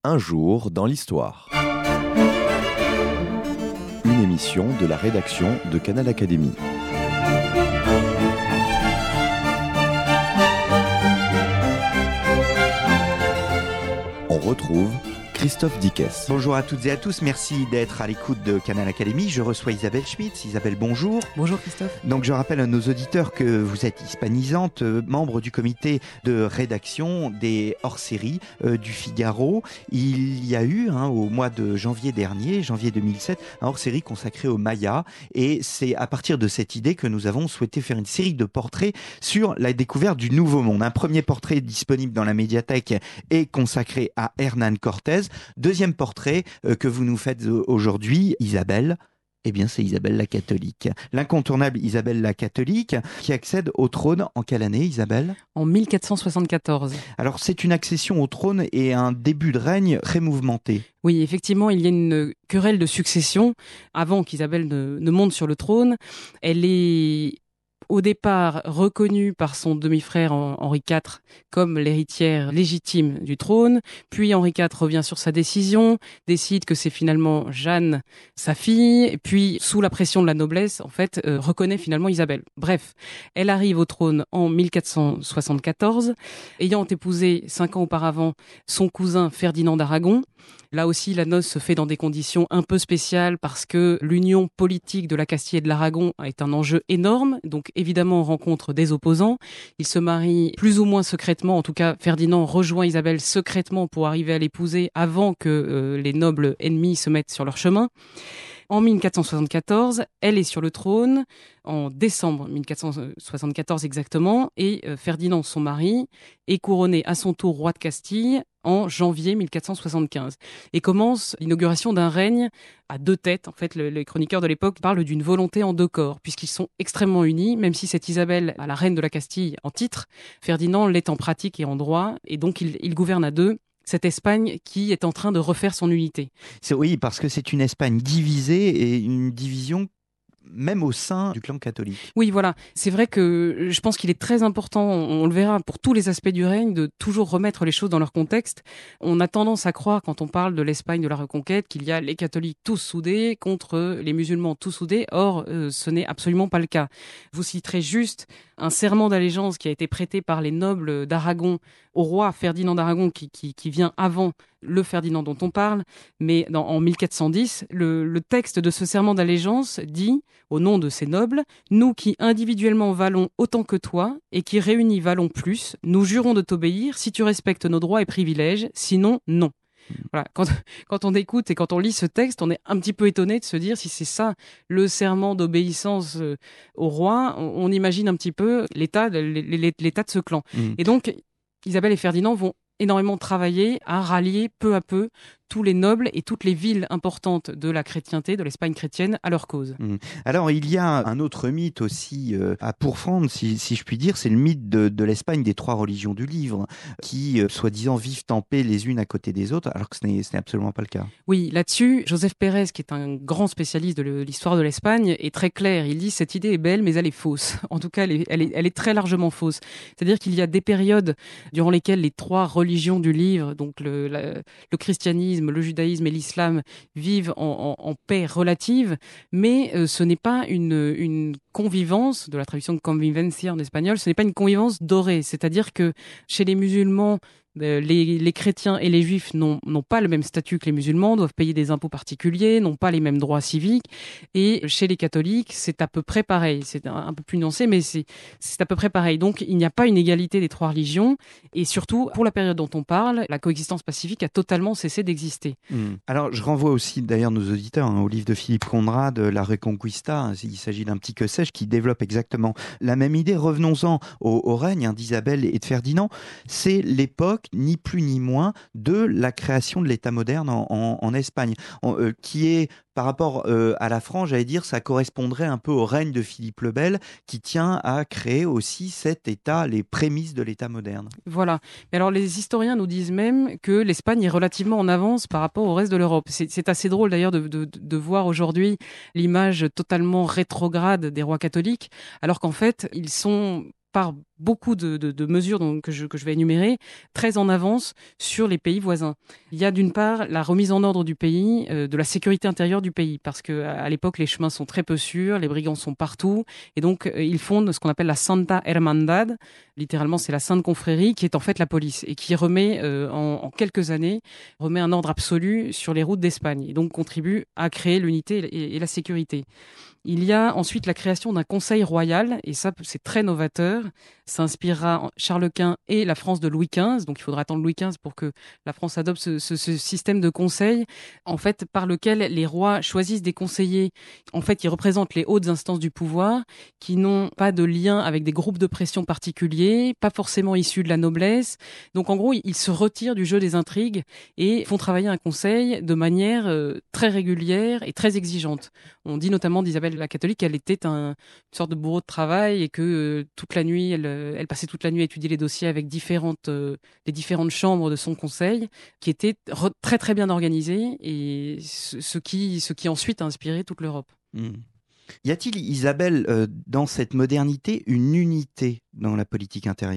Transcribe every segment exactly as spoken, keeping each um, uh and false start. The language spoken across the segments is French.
Un jour dans l'histoire. Une émission de la rédaction de Canal Académie. On retrouve Christophe Dickès. Bonjour à toutes et à tous, merci d'être à l'écoute de Canal Académie. Je reçois Isabelle Schmitz. Isabelle, bonjour. Bonjour Christophe. Donc je rappelle à nos auditeurs que vous êtes hispanisante, euh, membre du comité de rédaction des hors-séries euh, du Figaro. Il y a eu, hein, au mois de janvier dernier, janvier deux mille sept, un hors-série consacré aux Mayas. Et c'est à partir de cette idée que nous avons souhaité faire une série de portraits sur la découverte du Nouveau Monde. Un premier portrait disponible dans la médiathèque est consacré à Hernán Cortés. Deuxième portrait euh, que vous nous faites aujourd'hui, Isabelle, eh bien c'est Isabelle la catholique. L'incontournable Isabelle la catholique qui accède au trône en quelle année, Isabelle ? En mille quatre cent soixante-quatorze. Alors c'est une accession au trône et un début de règne très mouvementé. Oui, effectivement, il y a une querelle de succession avant qu'Isabelle ne, ne monte sur le trône. Elle est au départ reconnue par son demi-frère Henri quatre comme l'héritière légitime du trône. Puis Henri quatre revient sur sa décision, décide que c'est finalement Jeanne, sa fille, et puis sous la pression de la noblesse, en fait, euh, reconnaît finalement Isabelle. Bref, elle arrive au trône en mille quatre cent soixante-quatorze, ayant épousé cinq ans auparavant son cousin Ferdinand d'Aragon. Là aussi, la noce se fait dans des conditions un peu spéciales parce que l'union politique de la Castille et de l'Aragon est un enjeu énorme. Donc évidemment, on rencontre des opposants. Ils se marient plus ou moins secrètement. En tout cas, Ferdinand rejoint Isabelle secrètement pour arriver à l'épouser avant que euh, les nobles ennemis se mettent sur leur chemin. En mille quatre cent soixante-quatorze, elle est sur le trône, en décembre mille quatre cent soixante-quatorze exactement, et euh, Ferdinand, son mari, est couronné à son tour roi de Castille en janvier mille quatre cent soixante-quinze. Et commence l'inauguration d'un règne à deux têtes. En fait, le, les chroniqueurs de l'époque parlent d'une volonté en deux corps, puisqu'ils sont extrêmement unis, même si c'est Isabelle, la reine de la Castille, en titre, Ferdinand l'est en pratique et en droit, et donc il, il gouverne à deux cette Espagne qui est en train de refaire son unité. C'est, oui, parce que c'est une Espagne divisée et une division même au sein du clan catholique. Oui, voilà. C'est vrai que je pense qu'il est très important, on le verra pour tous les aspects du règne, de toujours remettre les choses dans leur contexte. On a tendance à croire, quand on parle de l'Espagne de la Reconquête, qu'il y a les catholiques tous soudés contre les musulmans tous soudés. Or, euh, ce n'est absolument pas le cas. Vous citerez juste un serment d'allégeance qui a été prêté par les nobles d'Aragon au roi Ferdinand d'Aragon, qui, qui, qui vient avant le Ferdinand dont on parle, mais dans, en mille quatre cent dix, le, le texte de ce serment d'allégeance dit, au nom de ces nobles, « Nous qui individuellement valons autant que toi, et qui réunis valons plus, nous jurons de t'obéir si tu respectes nos droits et privilèges, sinon non. » Voilà. Quand, quand on écoute et quand on lit ce texte, on est un petit peu étonné de se dire si c'est ça le serment d'obéissance euh, au roi, on, on imagine un petit peu l'état de, l'état de ce clan. Mmh. Et donc, Isabelle et Ferdinand vont énormément travailler à rallier peu à peu tous les nobles et toutes les villes importantes de la chrétienté, de l'Espagne chrétienne, à leur cause. Mmh. Alors, il y a un autre mythe aussi euh, à pourfendre, si, si je puis dire, c'est le mythe de, de l'Espagne des trois religions du livre, qui, euh, soi-disant, vivent en paix les unes à côté des autres, alors que ce n'est, ce n'est absolument pas le cas. Oui, là-dessus, Joseph Pérez, qui est un grand spécialiste de l'histoire de l'Espagne, est très clair. Il dit « cette idée est belle, mais elle est fausse ». En tout cas, elle est, elle est, elle est très largement fausse. C'est-à-dire qu'il y a des périodes durant lesquelles les trois religions du livre, donc le, la, le christianisme, le judaïsme et l'islam vivent en, en, en paix relative, mais euh, ce n'est pas une, une convivence, de la traduction de convivencia en espagnol, ce n'est pas une convivence dorée, c'est-à-dire que chez les musulmans, Les, les chrétiens et les juifs n'ont, n'ont pas le même statut que les musulmans, doivent payer des impôts particuliers, n'ont pas les mêmes droits civiques. Et chez les catholiques, c'est à peu près pareil. C'est un, un peu plus nuancé, mais c'est, c'est à peu près pareil. Donc, il n'y a pas une égalité des trois religions. Et surtout, pour la période dont on parle, la coexistence pacifique a totalement cessé d'exister. Mmh. Alors, je renvoie aussi d'ailleurs nos auditeurs hein, au livre de Philippe Conrad, La Reconquista. Il s'agit d'un petit que sais-je qui développe exactement la même idée. Revenons-en au, au règne hein, d'Isabelle et de Ferdinand. C'est l'époque ni plus ni moins de la création de l'État moderne en, en, en Espagne, en, euh, qui est par rapport euh, à la France, j'allais dire, ça correspondrait un peu au règne de Philippe le Bel, qui tient à créer aussi cet État, les prémices de l'État moderne. Voilà. Mais alors, les historiens nous disent même que l'Espagne est relativement en avance par rapport au reste de l'Europe. C'est, c'est assez drôle d'ailleurs de, de, de voir aujourd'hui l'image totalement rétrograde des rois catholiques, alors qu'en fait, ils sont par beaucoup de, de, de mesures donc, que, je, que je vais énumérer, très en avance sur les pays voisins. Il y a d'une part la remise en ordre du pays, euh, de la sécurité intérieure du pays, parce qu'à l'époque, les chemins sont très peu sûrs, les brigands sont partout, et donc euh, ils fondent ce qu'on appelle la Santa Hermandad, littéralement c'est la Sainte Confrérie, qui est en fait la police, et qui remet, euh, en, en quelques années, remet un ordre absolu sur les routes d'Espagne, et donc contribue à créer l'unité et, et la sécurité. Il y a ensuite la création d'un conseil royal, et ça, c'est très novateur. Ça inspirera Charles Quint et la France de Louis quinze. Donc, il faudra attendre Louis quinze pour que la France adopte ce, ce, ce système de conseil, en fait, par lequel les rois choisissent des conseillers, en fait, qui représentent les hautes instances du pouvoir, qui n'ont pas de lien avec des groupes de pression particuliers, pas forcément issus de la noblesse. Donc, en gros, ils se retirent du jeu des intrigues et font travailler un conseil de manière euh, très régulière et très exigeante. On dit notamment d'Isabelle la catholique, elle était un, une sorte de bourreau de travail et que euh, toute la nuit, elle, elle passait toute la nuit à étudier les dossiers avec différentes, euh, les différentes chambres de son conseil, qui étaient re- très très bien organisées et ce, ce qui, ce qui ensuite a inspiré toute l'Europe. Mmh. Y a-t-il, Isabelle, euh, dans cette modernité, une unité dans la politique intérieure ?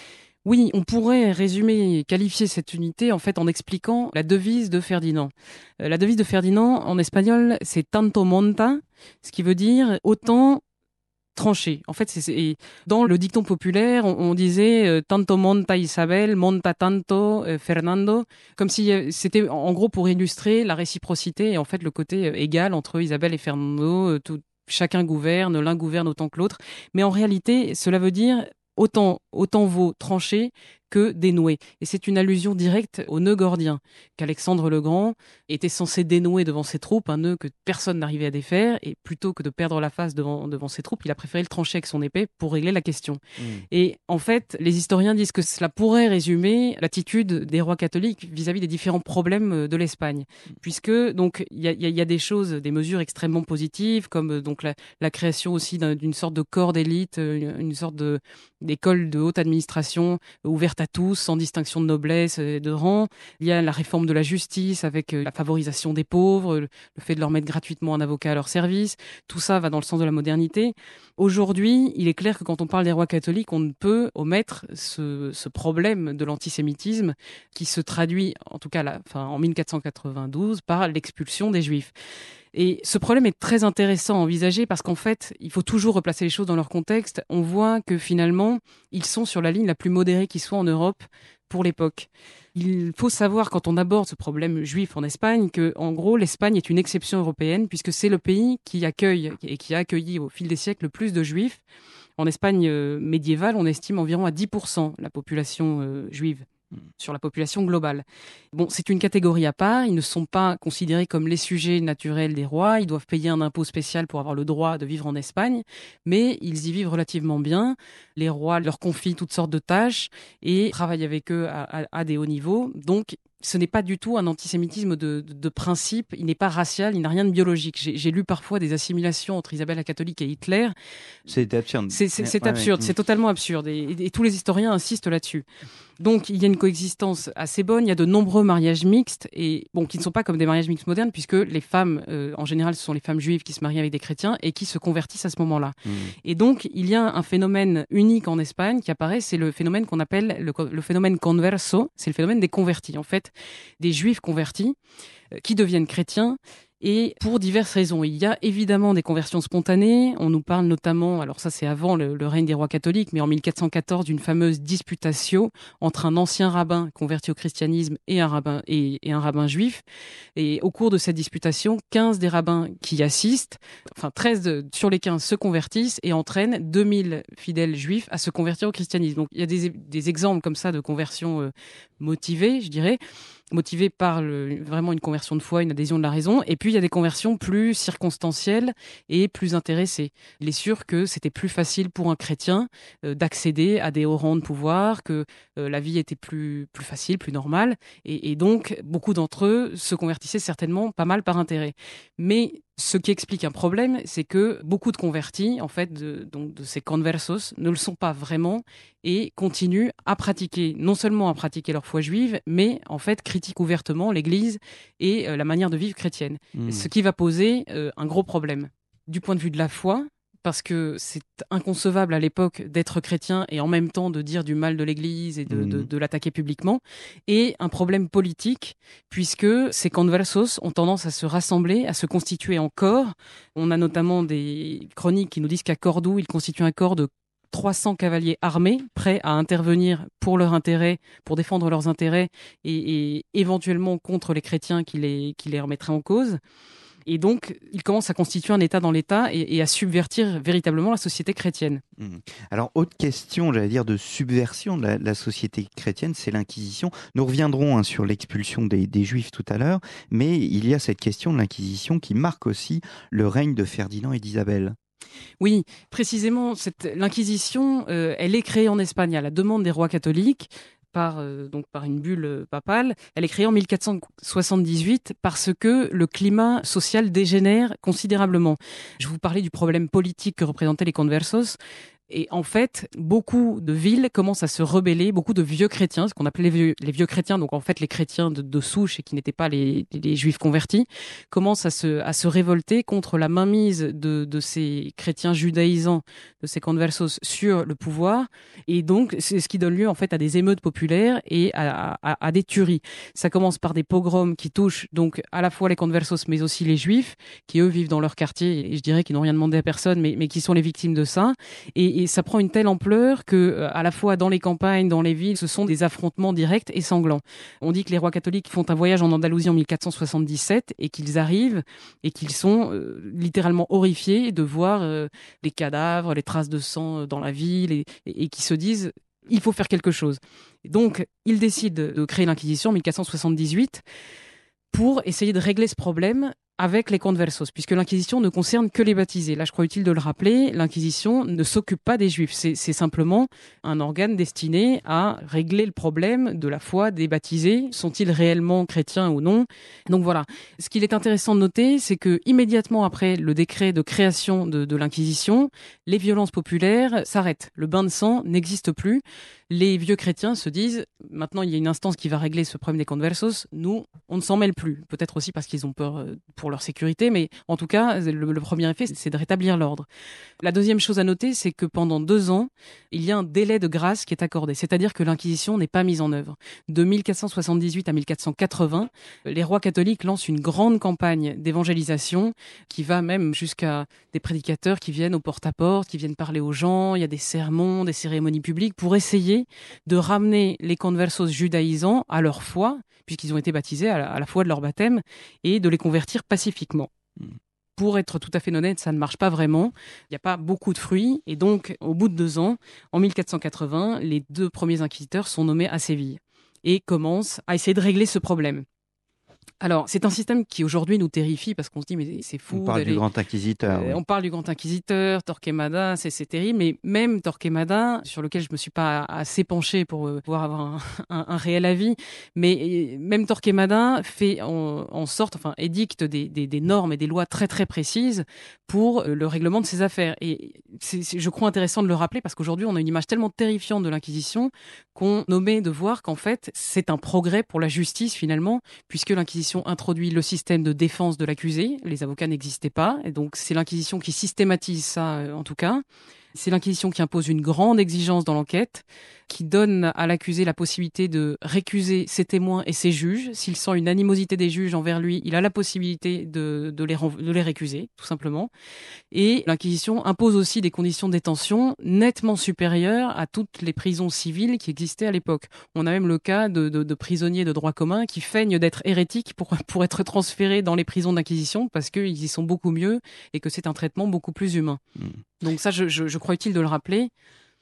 Oui, on pourrait résumer et qualifier cette unité en fait en expliquant la devise de Ferdinand. Euh, la devise de Ferdinand en espagnol, c'est tanto monta, ce qui veut dire autant tranché. En fait, c'est, c'est dans le dicton populaire, on, on disait euh, tanto monta Isabel, monta tanto euh, Fernando, comme si euh, c'était en gros pour illustrer la réciprocité et en fait le côté euh, égal entre Isabelle et Fernando. Euh, tout, chacun gouverne, l'un gouverne autant que l'autre. Mais en réalité, cela veut dire autant, autant vaut trancher que dénouer. Et c'est une allusion directe au nœud gordien, qu'Alexandre le Grand était censé dénouer devant ses troupes, un nœud que personne n'arrivait à défaire, et plutôt que de perdre la face devant, devant ses troupes, il a préféré le trancher avec son épée pour régler la question. Mmh. Et en fait, les historiens disent que cela pourrait résumer l'attitude des rois catholiques vis-à-vis des différents problèmes de l'Espagne, mmh. puisque donc il y a, y a des choses, des mesures extrêmement positives, comme donc la, la création aussi d'un, d'une sorte de corps d'élite, une, une sorte de d'école de haute administration ouverte à tous, sans distinction de noblesse et de rang. Il y a la réforme de la justice avec la favorisation des pauvres, le fait de leur mettre gratuitement un avocat à leur service. Tout ça va dans le sens de la modernité. Aujourd'hui, il est clair que quand on parle des rois catholiques, on ne peut omettre ce, ce problème de l'antisémitisme qui se traduit, en tout cas là, enfin, en mille quatre cent quatre-vingt-douze, par l'expulsion des Juifs. Et ce problème est très intéressant à envisager parce qu'en fait, il faut toujours replacer les choses dans leur contexte. On voit que finalement, ils sont sur la ligne la plus modérée qui soit en Europe pour l'époque. Il faut savoir, quand on aborde ce problème juif en Espagne, que en gros, l'Espagne est une exception européenne puisque c'est le pays qui accueille et qui a accueilli au fil des siècles le plus de juifs. En Espagne euh, médiévale, on estime environ à dix pour cent la population euh, juive sur la population globale. Bon, c'est une catégorie à part, ils ne sont pas considérés comme les sujets naturels des rois, ils doivent payer un impôt spécial pour avoir le droit de vivre en Espagne, mais ils y vivent relativement bien. Les rois leur confient toutes sortes de tâches et travaillent avec eux à, à, à des hauts niveaux, donc ce n'est pas du tout un antisémitisme de, de, de principe, il n'est pas racial, il n'a rien de biologique. J'ai, j'ai lu parfois des assimilations entre Isabelle la catholique et Hitler. C'est absurde. C'est, c'est, c'est ouais, absurde, ouais. c'est totalement absurde et, et, et tous les historiens insistent là-dessus. Donc, il y a une coexistence assez bonne. Il y a de nombreux mariages mixtes et bon, qui ne sont pas comme des mariages mixtes modernes, puisque les femmes, euh, en général, ce sont les femmes juives qui se marient avec des chrétiens et qui se convertissent à ce moment-là. Mmh. Et donc, il y a un phénomène unique en Espagne qui apparaît, c'est le phénomène qu'on appelle le, le phénomène converso. C'est le phénomène des convertis, en fait, des juifs convertis euh, qui deviennent chrétiens. Et pour diverses raisons. Il y a évidemment des conversions spontanées. On nous parle notamment, alors ça c'est avant le, le règne des rois catholiques, mais en mille quatre cent quatorze d'une fameuse disputatio entre un ancien rabbin converti au christianisme et un rabbin, et, et un rabbin juif. Et au cours de cette disputation, quinze des rabbins qui y assistent, enfin treize de, sur les quinze se convertissent et entraînent deux mille fidèles juifs à se convertir au christianisme. Donc il y a des, des exemples comme ça de conversion euh, motivée, je dirais. Motivé par le, vraiment une conversion de foi, une adhésion de la raison. Et puis, il y a des conversions plus circonstancielles et plus intéressées. Il est sûr que c'était plus facile pour un chrétien euh, d'accéder à des hauts rangs de pouvoir, que euh, la vie était plus, plus facile, plus normale. Et, et donc, beaucoup d'entre eux se convertissaient certainement pas mal par intérêt. Mais ce qui explique un problème, c'est que beaucoup de convertis, en fait, de, donc de ces conversos, ne le sont pas vraiment et continuent à pratiquer, non seulement à pratiquer leur foi juive, mais en fait critiquent ouvertement l'Église et euh, la manière de vivre chrétienne. Mmh. Ce qui va poser euh, un gros problème. Du point de vue de la foi, parce que c'est inconcevable à l'époque d'être chrétien et en même temps de dire du mal de l'Église et de, mmh. de, de l'attaquer publiquement, et un problème politique, puisque ces conversos ont tendance à se rassembler, à se constituer en corps. On a notamment des chroniques qui nous disent qu'à Cordoue, ils constituent un corps de trois cents cavaliers armés, prêts à intervenir pour leur intérêt, pour défendre leurs intérêts et, et éventuellement contre les chrétiens qui les, qui les remettraient en cause. Et donc, ils commencent à constituer un État dans l'État et, et à subvertir véritablement la société chrétienne. Mmh. Alors, autre question, j'allais dire, de subversion de la, la société chrétienne, c'est l'Inquisition. Nous reviendrons hein, sur l'expulsion des, des Juifs tout à l'heure, mais il y a cette question de l'Inquisition qui marque aussi le règne de Ferdinand et d'Isabelle. Oui, précisément, cette, l'Inquisition, euh, elle est créée en Espagne à la demande des rois catholiques, par, euh, donc par une bulle papale. Elle est créée en mille quatre cent soixante-dix-huit parce que le climat social dégénère considérablement. Je vous parlais du problème politique que représentaient les conversos. Et en fait, beaucoup de villes commencent à se rebeller, beaucoup de vieux chrétiens, ce qu'on appelait les vieux, les vieux chrétiens, donc en fait les chrétiens de, de souche et qui n'étaient pas les, les juifs convertis, commencent à se, à se révolter contre la mainmise de, de ces chrétiens judaïsants, de ces conversos sur le pouvoir. Et donc, c'est ce qui donne lieu en fait à des émeutes populaires et à, à, à des tueries. Ça commence par des pogroms qui touchent donc à la fois les conversos mais aussi les juifs, qui eux vivent dans leur quartier et je dirais qu'ils n'ont rien demandé à personne, mais, mais qui sont les victimes de ça. Et Et ça prend une telle ampleur que, à la fois dans les campagnes, dans les villes, ce sont des affrontements directs et sanglants. On dit que les rois catholiques font un voyage en Andalousie en mille quatre cent soixante-dix-sept et qu'ils arrivent et qu'ils sont euh, littéralement horrifiés de voir euh, les cadavres, les traces de sang dans la ville et, et, et qui se disent il faut faire quelque chose. Donc, ils décident de créer l'Inquisition en mille quatre cent soixante-dix-huit pour essayer de régler ce problème avec les conversos, puisque l'Inquisition ne concerne que les baptisés. Là, je crois utile de le rappeler, l'Inquisition ne s'occupe pas des Juifs. C'est, c'est simplement un organe destiné à régler le problème de la foi des baptisés. Sont-ils réellement chrétiens ou non ? Donc voilà. Ce qu'il est intéressant de noter, c'est que immédiatement après le décret de création de, de l'Inquisition, les violences populaires s'arrêtent. Le bain de sang n'existe plus. Les vieux chrétiens se disent, maintenant il y a une instance qui va régler ce problème des conversos, nous, on ne s'en mêle plus. Peut-être aussi parce qu'ils ont peur pour leur sécurité, mais en tout cas, le, le premier effet, c'est de rétablir l'ordre. La deuxième chose à noter, c'est que pendant deux ans, il y a un délai de grâce qui est accordé, c'est-à-dire que l'Inquisition n'est pas mise en œuvre. De mille quatre cent soixante-dix-huit à mille quatre cent quatre-vingts, les rois catholiques lancent une grande campagne d'évangélisation qui va même jusqu'à des prédicateurs qui viennent au porte-à-porte, qui viennent parler aux gens, il y a des sermons, des cérémonies publiques pour essayer de ramener les conversos judaïsants à leur foi, puisqu'ils ont été baptisés à la, à la foi de leur baptême, et de les convertir pacifiquement. Mmh. Pour être tout à fait honnête, ça ne marche pas vraiment. Il n'y a pas beaucoup de fruits. Et donc, au bout de deux ans, en mille quatre cent quatre-vingts, les deux premiers inquisiteurs sont nommés à Séville et commencent à essayer de régler ce problème. Alors, c'est un système qui aujourd'hui nous terrifie parce qu'on se dit mais c'est fou. On parle d'aller... du grand inquisiteur. Euh, oui. On parle du grand inquisiteur, Torquemada, c'est, c'est terrible. Mais même Torquemada, sur lequel je me suis pas assez penchée pour euh, pouvoir avoir un, un, un réel avis, mais même Torquemada fait en, en sorte, enfin édicte des, des, des normes et des lois très très précises pour euh, le règlement de ces affaires. Et c'est, c'est, je crois intéressant de le rappeler parce qu'aujourd'hui on a une image tellement terrifiante de l'Inquisition qu'on omet de voir qu'en fait c'est un progrès pour la justice finalement, puisque l'Inquisition introduit le système de défense de l'accusé. Les avocats n'existaient pas, et donc c'est l'Inquisition qui systématise ça, euh, en tout cas. C'est l'Inquisition qui impose une grande exigence dans l'enquête, qui donne à l'accusé la possibilité de récuser ses témoins et ses juges. S'il sent une animosité des juges envers lui, il a la possibilité de, de, les, de les récuser, tout simplement. Et l'Inquisition impose aussi des conditions de détention nettement supérieures à toutes les prisons civiles qui existaient à l'époque. On a même le cas de, de, de prisonniers de droit commun qui feignent d'être hérétiques pour, pour être transférés dans les prisons d'Inquisition parce qu'ils y sont beaucoup mieux et que c'est un traitement beaucoup plus humain. Mmh. Donc ça, je, je, je crois utile de le rappeler.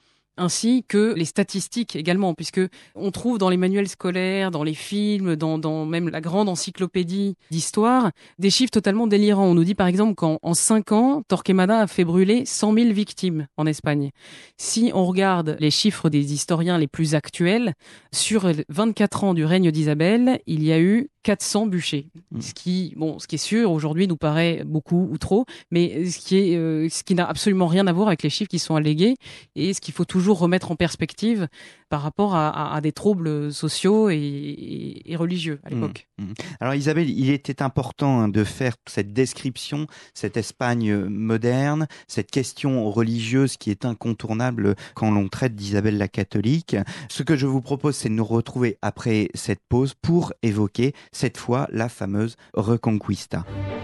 Ainsi que les statistiques également, puisque on trouve dans les manuels scolaires, dans les films, dans, dans même la grande encyclopédie d'histoire, des chiffres totalement délirants. On nous dit par exemple qu'en en cinq ans, Torquemada a fait brûler cent mille victimes en Espagne. Si on regarde les chiffres des historiens les plus actuels, sur vingt-quatre ans du règne d'Isabelle, il y a eu quatre cents bûchers. Mmh. Ce qui, bon, ce qui est sûr aujourd'hui nous paraît beaucoup ou trop, mais ce qui est, euh, ce qui n'a absolument rien à voir avec les chiffres qui sont allégués et ce qu'il faut toujours remettre en perspective par rapport à, à, à des troubles sociaux et, et, et religieux à l'époque. Mmh, mmh. Alors Isabelle, il était important hein, de faire cette description, cette Espagne moderne, cette question religieuse qui est incontournable quand l'on traite d'Isabelle la catholique. Ce que je vous propose, c'est de nous retrouver après cette pause pour évoquer cette fois la fameuse Reconquista.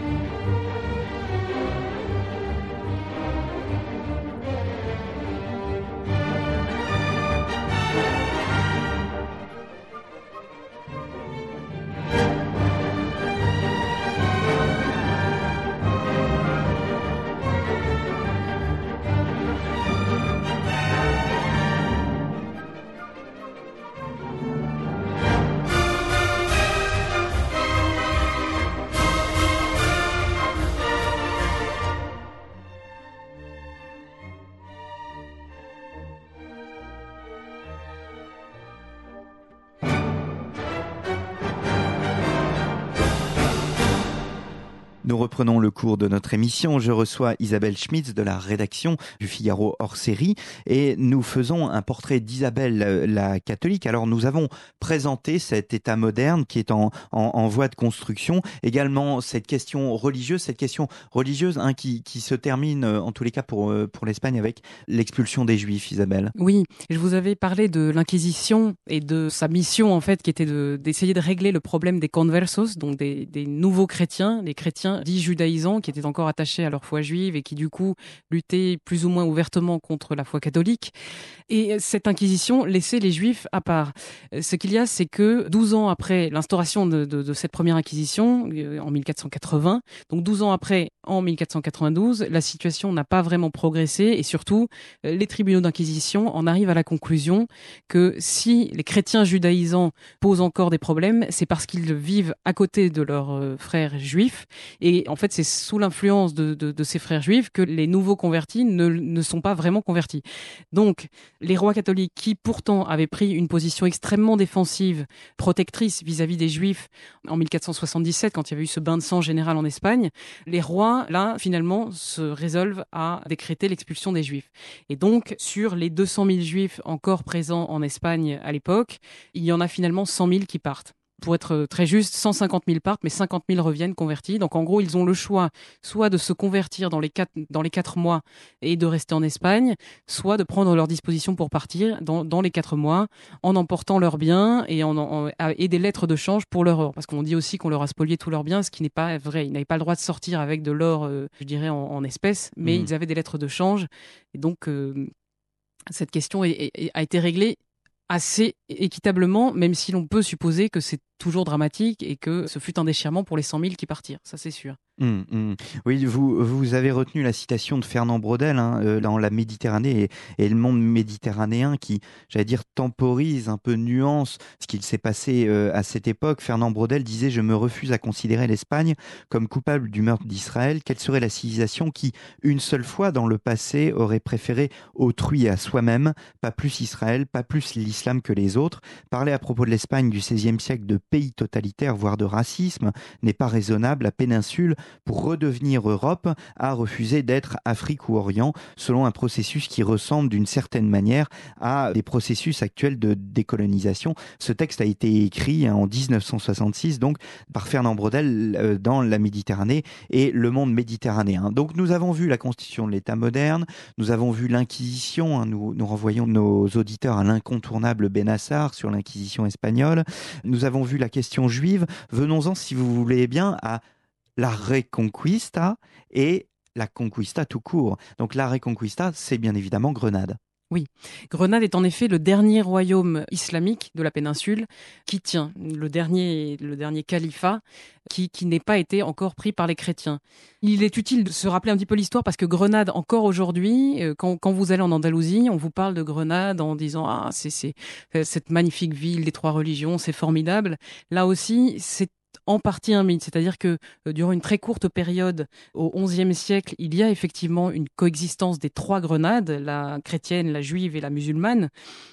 Nous reprenons le cours de notre émission. Je reçois Isabelle Schmitz de la rédaction du Figaro hors série et nous faisons un portrait d'Isabelle la catholique. Alors nous avons présenté cet État moderne qui est en, en, en voie de construction. Également cette question religieuse, cette question religieuse hein, qui, qui se termine en tous les cas pour, pour l'Espagne avec l'expulsion des Juifs, Isabelle. Oui, je vous avais parlé de l'Inquisition et de sa mission en fait qui était de, d'essayer de régler le problème des conversos, donc des, des nouveaux chrétiens, des chrétiens dits judaïsants qui étaient encore attachés à leur foi juive et qui du coup luttaient plus ou moins ouvertement contre la foi catholique. Et cette inquisition laissait les juifs à part. Ce qu'il y a, c'est que douze ans après l'instauration de, de, de cette première inquisition, en mille quatre cent quatre-vingts, donc douze ans après, en mille quatre cent quatre-vingt-douze, la situation n'a pas vraiment progressé et surtout, les tribunaux d'inquisition en arrivent à la conclusion que si les chrétiens judaïsants posent encore des problèmes, c'est parce qu'ils vivent à côté de leurs frères juifs. Et en fait, c'est sous l'influence de, de, de ces frères juifs que les nouveaux convertis ne, ne sont pas vraiment convertis. Donc, les rois catholiques qui pourtant avaient pris une position extrêmement défensive, protectrice vis-à-vis des juifs en mille quatre cent soixante-dix-sept, quand il y avait eu ce bain de sang général en Espagne, les rois, là, finalement, se résolvent à décréter l'expulsion des juifs. Et donc, sur les deux cent mille juifs encore présents en Espagne à l'époque, il y en a finalement cent mille qui partent. Pour être très juste, cent cinquante mille partent, mais cinquante mille reviennent convertis. Donc en gros, ils ont le choix soit de se convertir dans les quatre, dans les quatre mois et de rester en Espagne, soit de prendre leur disposition pour partir dans, dans les quatre mois en emportant leurs biens et, en, en, et des lettres de change pour leur or. Parce qu'on dit aussi qu'on leur a spolié tous leurs biens, ce qui n'est pas vrai. Ils n'avaient pas le droit de sortir avec de l'or, euh, je dirais, en, en espèces, mais mmh. ils avaient des lettres de change. Et donc, euh, cette question est, est, a été réglée assez équitablement, même si l'on peut supposer que c'est toujours dramatique et que ce fut un déchirement pour les cent mille qui partirent, ça c'est sûr. Mmh, mmh. Oui, vous, vous avez retenu la citation de Fernand Braudel hein, euh, dans la Méditerranée et, et le monde méditerranéen qui, j'allais dire, temporise, un peu nuance ce qu'il s'est passé euh, à cette époque. Fernand Braudel disait « Je me refuse à considérer l'Espagne comme coupable du meurtre d'Israël. Quelle serait la civilisation qui, une seule fois dans le passé, aurait préféré autrui à soi-même, pas plus Israël, pas plus l'islam que les autres ?» Parler à propos de l'Espagne du seizième siècle de pays totalitaire, voire de racisme, n'est pas raisonnable. La péninsule, pour redevenir Europe, a refusé d'être Afrique ou Orient, selon un processus qui ressemble d'une certaine manière à des processus actuels de décolonisation. Ce texte a été écrit hein, en dix-neuf cent soixante-six, donc par Fernand Braudel euh, dans la Méditerranée et le monde méditerranéen. Donc nous avons vu la constitution de l'État moderne, nous avons vu l'Inquisition, hein, nous, nous renvoyons nos auditeurs à l'incontournable Benassar sur l'Inquisition espagnole, nous avons vu la question juive, venons-en si vous voulez bien à la Reconquista et la Conquista tout court. Donc la Reconquista, c'est bien évidemment Grenade. Oui, Grenade est en effet le dernier royaume islamique de la péninsule qui tient, le dernier, le dernier califat qui, qui n'est pas été encore pris par les chrétiens. Il est utile de se rappeler un petit peu l'histoire parce que Grenade, encore aujourd'hui, quand, quand vous allez en Andalousie, on vous parle de Grenade en disant « Ah, c'est, c'est cette magnifique ville des trois religions, c'est formidable ». Là aussi, c'est en partie un mythe, c'est-à-dire que euh, durant une très courte période, au onzième siècle, il y a effectivement une coexistence des trois Grenades, la chrétienne, la juive et la musulmane,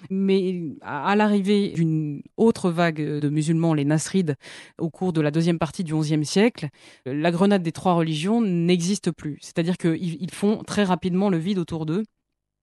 mais à, à l'arrivée d'une autre vague de musulmans, les Nasrides, au cours de la deuxième partie du onzième siècle, la Grenade des trois religions n'existe plus, c'est-à-dire qu'ils ils font très rapidement le vide autour d'eux.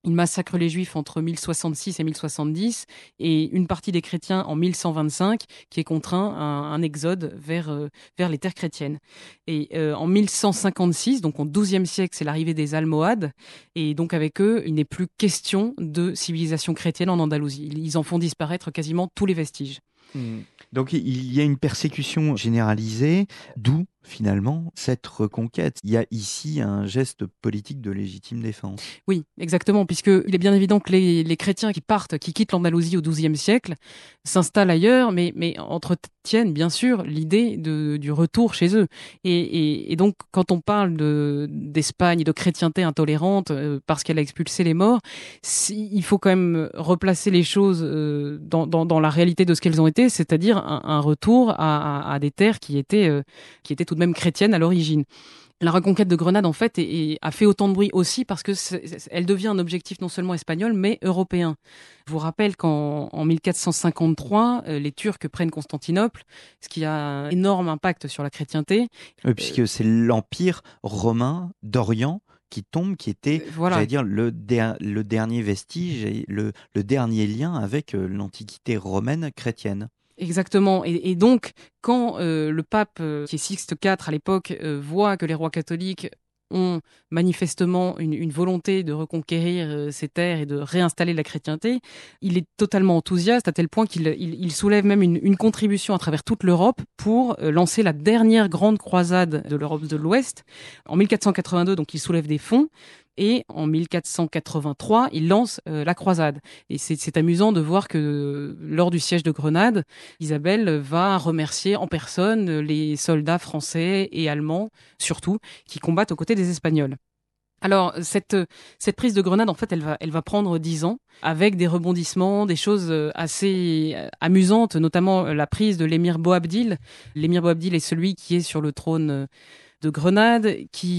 Il massacre les Juifs entre mille soixante-six et mille soixante-dix et une partie des chrétiens en mille cent vingt-cinq qui est contraint à un, un exode vers, euh, vers les terres chrétiennes. Et euh, en mille cent cinquante-six, donc au douzième siècle, c'est l'arrivée des Almohades et donc avec eux, il n'est plus question de civilisation chrétienne en Andalousie. Ils en font disparaître quasiment tous les vestiges. Mmh. Donc il y a une persécution généralisée, d'où finalement cette reconquête. Il y a ici un geste politique de légitime défense. Oui, exactement, puisqu'il est bien évident que les, les chrétiens qui partent, qui quittent l'Andalousie au douzième siècle, s'installent ailleurs, mais, mais entretiennent bien sûr l'idée de, du retour chez eux. Et, et, et donc, quand on parle de, d'Espagne, de chrétienté intolérante, euh, parce qu'elle a expulsé les morts, si, il faut quand même replacer les choses euh, dans, dans, dans la réalité de ce qu'elles ont été, c'est-à-dire un, un retour à, à, à des terres qui étaient, euh, qui étaient tout de même chrétiennes à l'origine. La reconquête de Grenade, en fait, est, est, a fait autant de bruit aussi parce que c'est, c'est, elle devient un objectif non seulement espagnol, mais européen. Je vous rappelle qu'en en mille quatre cent cinquante-trois, euh, les Turcs prennent Constantinople, ce qui a un énorme impact sur la chrétienté. Oui, puisque euh, c'est l'Empire romain d'Orient qui tombe, qui était, voilà. j'allais dire, le, der- le dernier vestige, et le, le dernier lien avec euh, l'Antiquité romaine chrétienne. Exactement. Et, et donc, quand euh, le pape, euh, qui est Sixte quatre à l'époque, euh, voit que les rois catholiques ont manifestement une, une volonté de reconquérir euh, ces terres et de réinstaller la chrétienté, il est totalement enthousiaste à tel point qu'il il, il soulève même une, une contribution à travers toute l'Europe pour euh, lancer la dernière grande croisade de l'Europe de l'Ouest. En mille quatre cent quatre-vingt-deux, donc il soulève des fonds. Et en mille quatre cent quatre-vingt-trois, il lance euh, la croisade. Et c'est, c'est amusant de voir que euh, lors du siège de Grenade, Isabelle va remercier en personne les soldats français et allemands, surtout, qui combattent aux côtés des Espagnols. Alors, cette, cette prise de Grenade, en fait, elle va, elle va prendre dix ans, avec des rebondissements, des choses assez amusantes, notamment la prise de l'émir Boabdil. L'émir Boabdil est celui qui est sur le trône de Grenade,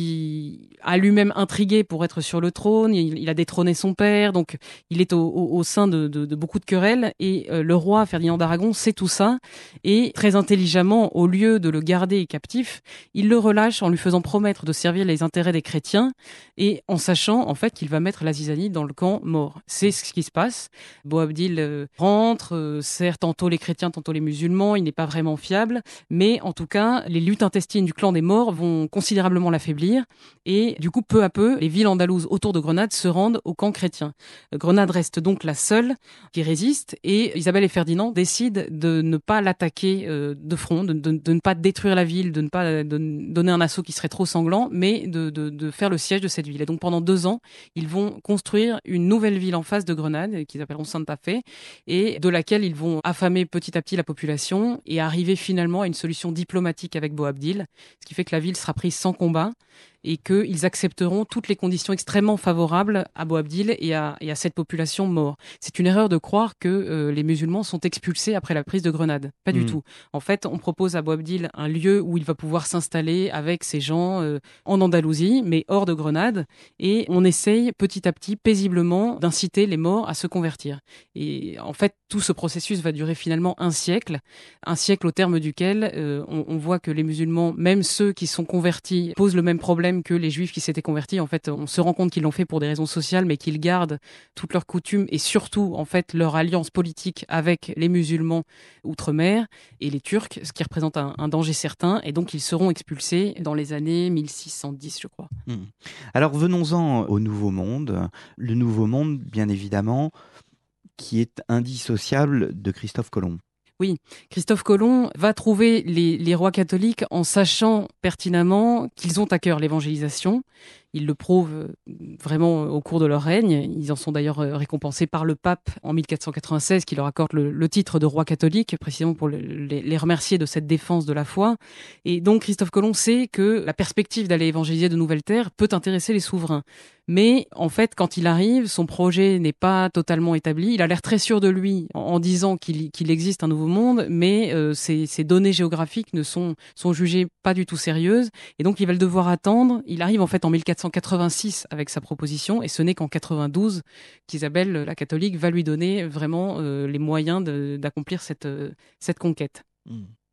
qui a lui-même intrigué pour être sur le trône. Il, il a détrôné son père, donc il est au, au, au sein de, de, de beaucoup de querelles. Et euh, le roi Ferdinand d'Aragon sait tout ça, et très intelligemment, au lieu de le garder captif, il le relâche en lui faisant promettre de servir les intérêts des chrétiens, et en sachant en fait qu'il va mettre la zizanie dans le camp mort. C'est ce qui se passe. Boabdil euh, rentre, euh, sert tantôt les chrétiens, tantôt les musulmans. Il n'est pas vraiment fiable, mais en tout cas, les luttes intestines du clan des morts vont considérablement l'affaiblir et du coup peu à peu les villes andalouses autour de Grenade se rendent au camp chrétien. Grenade reste donc la seule qui résiste et Isabelle et Ferdinand décident de ne pas l'attaquer euh, de front, de, de, de ne pas détruire la ville, de ne pas de donner un assaut qui serait trop sanglant, mais de, de, de faire le siège de cette ville. Et donc pendant deux ans, ils vont construire une nouvelle ville en face de Grenade qu'ils appelleront Santa Fe et de laquelle ils vont affamer petit à petit la population et arriver finalement à une solution diplomatique avec Boabdil, ce qui fait que la ville sera prise sans combat et qu'ils accepteront toutes les conditions extrêmement favorables à Boabdil et à, et à cette population mort. C'est une erreur de croire que euh, les musulmans sont expulsés après la prise de Grenade. Pas mmh. du tout. En fait, on propose à Boabdil un lieu où il va pouvoir s'installer avec ses gens euh, en Andalousie, mais hors de Grenade, et on essaye petit à petit, paisiblement, d'inciter les morts à se convertir. Et en fait, tout ce processus va durer finalement un siècle, un siècle au terme duquel euh, on, on voit que les musulmans, même ceux qui sont convertis, posent le même problème que les juifs qui s'étaient convertis. En fait, on se rend compte qu'ils l'ont fait pour des raisons sociales, mais qu'ils gardent toutes leurs coutumes et surtout, en fait, leur alliance politique avec les musulmans outre-mer et les Turcs, ce qui représente un, un danger certain. Et donc, ils seront expulsés dans les années mille six cent dix, je crois. Mmh. Alors, venons-en au Nouveau Monde. Le Nouveau Monde, bien évidemment, qui est indissociable de Christophe Colomb. Oui, Christophe Colomb va trouver les, les rois catholiques en sachant pertinemment qu'ils ont à cœur l'évangélisation. Ils le prouvent vraiment au cours de leur règne. Ils en sont d'ailleurs récompensés par le pape en mille quatre cent quatre-vingt-seize qui leur accorde le, le titre de roi catholique, précisément pour le, les, les remercier de cette défense de la foi. Et donc Christophe Colomb sait que la perspective d'aller évangéliser de nouvelles terres peut intéresser les souverains. Mais en fait, quand il arrive, son projet n'est pas totalement établi. Il a l'air très sûr de lui en, en disant qu'il, qu'il existe un nouveau monde, mais euh, ces, ces données géographiques ne sont, sont jugées pas du tout sérieuses. Et donc il va le devoir attendre. Il arrive en fait en mille quatre cent quatre-vingt-six avec sa proposition, et ce n'est qu'en quatre-vingt-douze qu'Isabelle, la catholique, va lui donner vraiment euh, les moyens de, d'accomplir cette, euh, cette conquête. Mmh.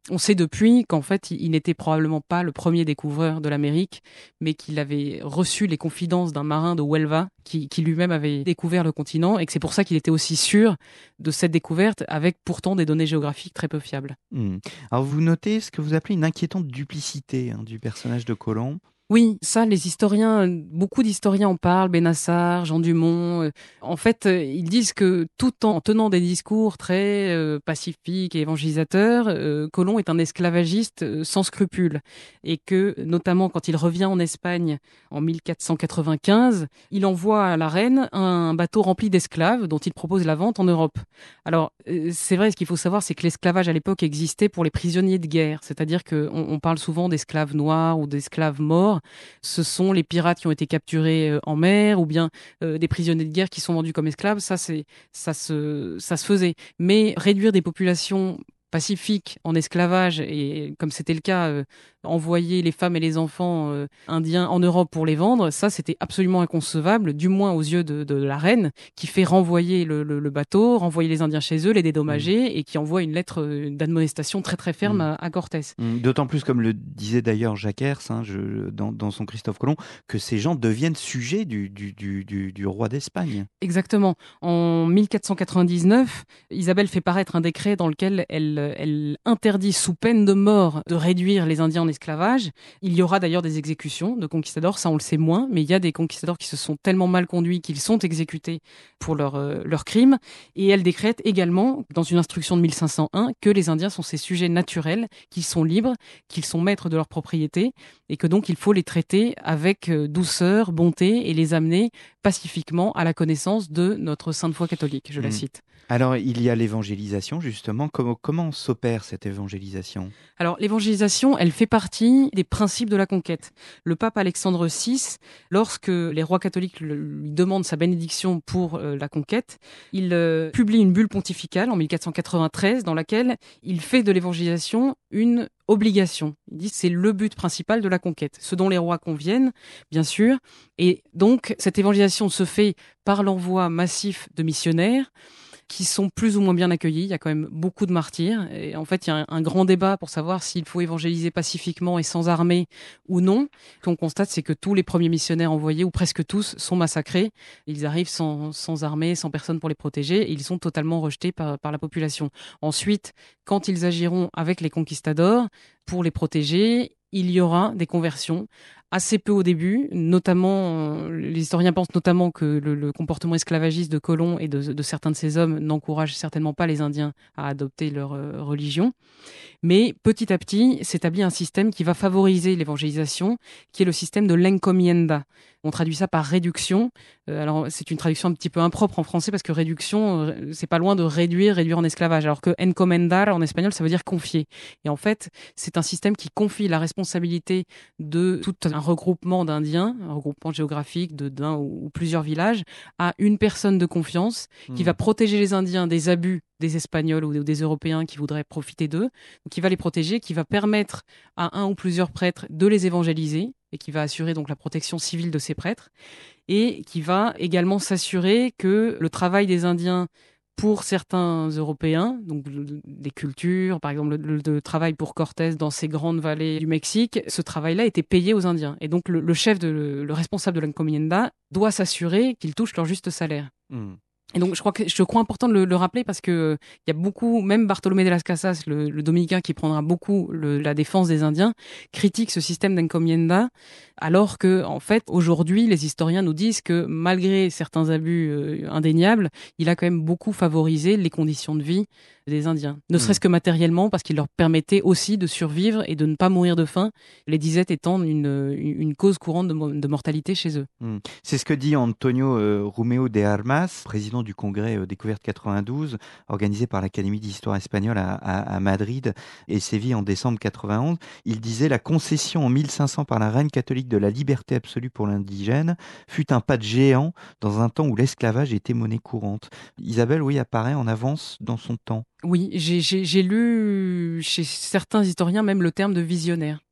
On sait depuis qu'en fait, il n'était probablement pas le premier découvreur de l'Amérique, mais qu'il avait reçu les confidences d'un marin de Huelva qui, qui lui-même avait découvert le continent et que c'est pour ça qu'il était aussi sûr de cette découverte avec pourtant des données géographiques très peu fiables. Mmh. Alors vous notez ce que vous appelez une inquiétante duplicité hein, du personnage de Colomb. Oui, ça, les historiens, beaucoup d'historiens en parlent, Benassar, Jean Dumont. Euh, en fait, euh, ils disent que tout en tenant des discours très euh, pacifiques et évangélisateurs, euh, Colomb est un esclavagiste euh, sans scrupules. Et que, notamment quand il revient en Espagne en mille quatre cent quatre-vingt-quinze, il envoie à la reine un bateau rempli d'esclaves dont il propose la vente en Europe. Alors, euh, c'est vrai, ce qu'il faut savoir, c'est que l'esclavage à l'époque existait pour les prisonniers de guerre. C'est-à-dire qu'on on parle souvent d'esclaves noirs ou d'esclaves morts. Ce sont les pirates qui ont été capturés en mer ou bien euh, des prisonniers de guerre qui sont vendus comme esclaves. Ça, c'est, ça se, ça se faisait. Mais réduire des populations pacifiques en esclavage et comme c'était le cas, euh, envoyer les femmes et les enfants euh, indiens en Europe pour les vendre, ça c'était absolument inconcevable, du moins aux yeux de, de la reine, qui fait renvoyer le, le, le bateau, renvoyer les Indiens chez eux, les dédommager mmh. et qui envoie une lettre d'admonestation très très ferme mmh. à, à Cortés. Mmh. D'autant plus, comme le disait d'ailleurs Jacques Hers hein, je, dans, dans son Christophe Colomb, que ces gens deviennent sujets du, du, du, du, du roi d'Espagne. Exactement. En mille quatre cent quatre-vingt-dix-neuf, Isabelle fait paraître un décret dans lequel elle, elle interdit sous peine de mort de réduire les Indiens en esclavage. Il y aura d'ailleurs des exécutions de conquistadors, ça on le sait moins, mais il y a des conquistadors qui se sont tellement mal conduits qu'ils sont exécutés pour leurs euh, leur crimes. Et elle décrète également, dans une instruction de mille cinq cent un, que les Indiens sont ses sujets naturels, qu'ils sont libres, qu'ils sont maîtres de leur propriété, et que donc il faut les traiter avec douceur, bonté, et les amener pacifiquement à la connaissance de notre sainte foi catholique, je mmh. la cite. Alors, il y a l'évangélisation, justement. Comment, comment s'opère cette évangélisation ? Alors, l'évangélisation, elle fait partie des principes de la conquête. Le pape Alexandre six, lorsque les rois catholiques lui demandent sa bénédiction pour euh, la conquête, il euh, publie une bulle pontificale en mille quatre cent quatre-vingt-treize dans laquelle il fait de l'évangélisation une obligation. Il dit que c'est le but principal de la conquête, ce dont les rois conviennent, bien sûr. Et donc, cette évangélisation se fait par l'envoi massif de missionnaires qui sont plus ou moins bien accueillis. Il y a quand même beaucoup de martyrs. Et en fait, il y a un, un grand débat pour savoir s'il faut évangéliser pacifiquement et sans armée ou non. Ce qu'on constate, c'est que tous les premiers missionnaires envoyés, ou presque tous, sont massacrés. Ils arrivent sans, sans armée, sans personne pour les protéger, et ils sont totalement rejetés par, par la population. Ensuite, quand ils agiront avec les conquistadors pour les protéger, il y aura des conversions. Assez peu au début, notamment, les historiens pensent notamment que le, le comportement esclavagiste de Colomb et de, de certains de ses hommes n'encourage certainement pas les Indiens à adopter leur euh, religion. Mais petit à petit, s'établit un système qui va favoriser l'évangélisation, qui est le système de l'encomienda. On traduit ça par réduction. Euh, alors, c'est une traduction un petit peu impropre en français parce que réduction, euh, c'est pas loin de réduire, réduire en esclavage. Alors que encomendar, en espagnol, ça veut dire confier. Et en fait, c'est un système qui confie la responsabilité de tout un regroupement d'Indiens, un regroupement géographique de d'un ou plusieurs villages, à une personne de confiance qui mmh. va protéger les Indiens des abus des Espagnols ou des Européens qui voudraient profiter d'eux, qui va les protéger, qui va permettre à un ou plusieurs prêtres de les évangéliser et qui va assurer donc la protection civile de ces prêtres et qui va également s'assurer que le travail des Indiens pour certains Européens, donc des cultures, par exemple le, le travail pour Cortés dans ces grandes vallées du Mexique, ce travail-là était payé aux Indiens. Et donc le, le chef, de, le, le responsable de l'encomienda doit s'assurer qu'ils touchent leur juste salaire. Mmh. Et donc, je crois que je crois important de le, le rappeler parce que euh, il y a beaucoup, même Bartolomé de las Casas, le, le dominicain qui prendra beaucoup le, la défense des Indiens, critique ce système d'encomienda, alors que, en fait, aujourd'hui, les historiens nous disent que malgré certains abus euh, indéniables, il a quand même beaucoup favorisé les conditions de vie des Indiens, ne serait-ce que matériellement, parce qu'il leur permettait aussi de survivre et de ne pas mourir de faim, les disettes étant une, une cause courante de, de mortalité chez eux. Mmh. C'est ce que dit Antonio euh, Rumeo de Armas, président du congrès euh, Découverte quatre-vingt-douze, organisé par l'Académie d'histoire espagnole à, à, à Madrid et Séville en décembre quatre-vingt-onze. Il disait « La concession en mille cinq cents par la reine catholique de la liberté absolue pour l'indigène fut un pas de géant dans un temps où l'esclavage était monnaie courante. » Isabelle, oui, apparaît en avance dans son temps. Oui, j'ai, j'ai, j'ai lu chez certains historiens même le terme de visionnaire.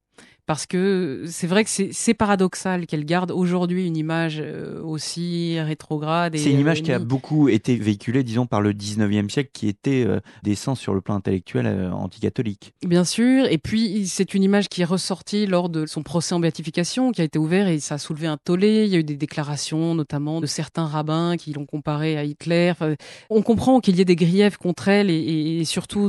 parce que c'est vrai que c'est, c'est paradoxal qu'elle garde aujourd'hui une image euh, aussi rétrograde. Et, c'est une image euh, qui a beaucoup été véhiculée, disons, par le dix-neuvième siècle, qui était euh, des sens sur le plan intellectuel euh, anticatholique. Bien sûr, et puis c'est une image qui est ressortie lors de son procès en béatification, qui a été ouvert et ça a soulevé un tollé. Il y a eu des déclarations, notamment de certains rabbins qui l'ont comparé à Hitler. Enfin, on comprend qu'il y ait des griefs contre elle et, et, et surtout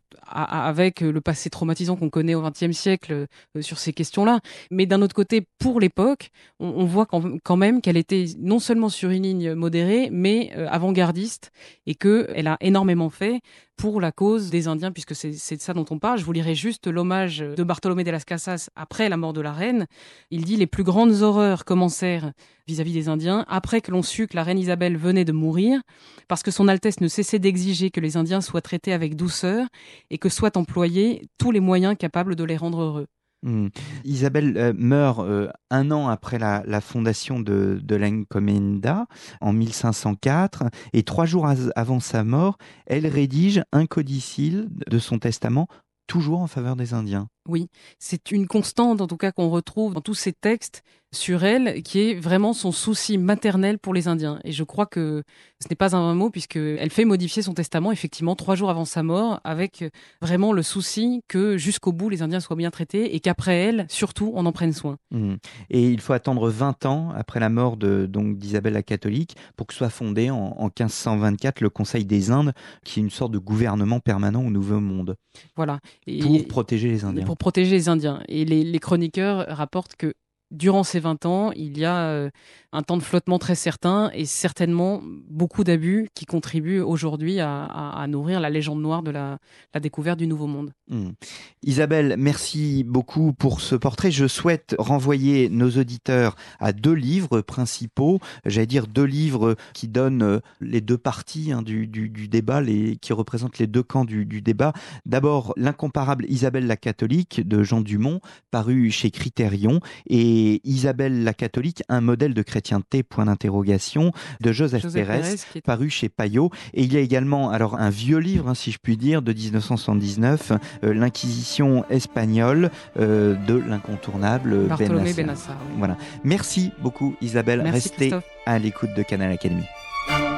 avec le passé traumatisant qu'on connaît au vingtième siècle euh, sur ces questions-là. Mais d'un autre côté, pour l'époque, on, on voit quand, quand même qu'elle était non seulement sur une ligne modérée, mais euh, avant-gardiste, et qu'elle a énormément fait pour la cause des Indiens, puisque c'est, c'est de ça dont on parle. Je vous lirai juste l'hommage de Bartolomé de las Casas après la mort de la reine. Il dit « Les plus grandes horreurs commencèrent vis-à-vis des Indiens après que l'on sut que la reine Isabelle venait de mourir, parce que son Altesse ne cessait d'exiger que les Indiens soient traités avec douceur et que soient employés tous les moyens capables de les rendre heureux. » Mmh. Isabelle euh, meurt euh, un an après la, la fondation de, de l'Encomienda en mille cinq cent quatre, et trois jours az- avant sa mort, elle rédige un codicille de son testament, toujours en faveur des Indiens. Oui, c'est une constante en tout cas qu'on retrouve dans tous ces textes sur elle, qui est vraiment son souci maternel pour les Indiens. Et je crois que ce n'est pas un vain mot, puisqu'elle fait modifier son testament effectivement trois jours avant sa mort, avec vraiment le souci que jusqu'au bout les Indiens soient bien traités et qu'après elle, surtout, on en prenne soin. Mmh. Et il faut attendre vingt ans après la mort de, donc, d'Isabelle la catholique pour que soit fondé en, en quinze cent vingt-quatre le Conseil des Indes, qui est une sorte de gouvernement permanent au Nouveau Monde. Voilà. Et pour protéger les Indiens. Pour protéger les Indiens. Et les, les chroniqueurs rapportent que durant ces vingt ans, il y a euh, un temps de flottement très certain et certainement beaucoup d'abus qui contribuent aujourd'hui à, à, à nourrir la légende noire de la, la découverte du Nouveau Monde. Mmh. Isabelle, merci beaucoup pour ce portrait. Je souhaite renvoyer nos auditeurs à deux livres principaux, j'allais dire deux livres qui donnent les deux parties hein, du, du, du débat, les, qui représentent les deux camps du, du débat. D'abord, L'incomparable Isabelle la catholique de Jean Dumont, paru chez Critérion, et Isabelle la catholique, un modèle de chrétienté, point d'interrogation, de Joseph, Joseph Pérez, Pérez est... paru chez Payot. Et il y a également alors un vieux livre, hein, si je puis dire, de dix-neuf cent soixante-dix-neuf, euh, l'Inquisition espagnole euh, de l'incontournable Bartolomé Benassa. Benassa. Oui. Voilà. Merci beaucoup Isabelle. Merci, Restez Christophe. à l'écoute de Canal Académie.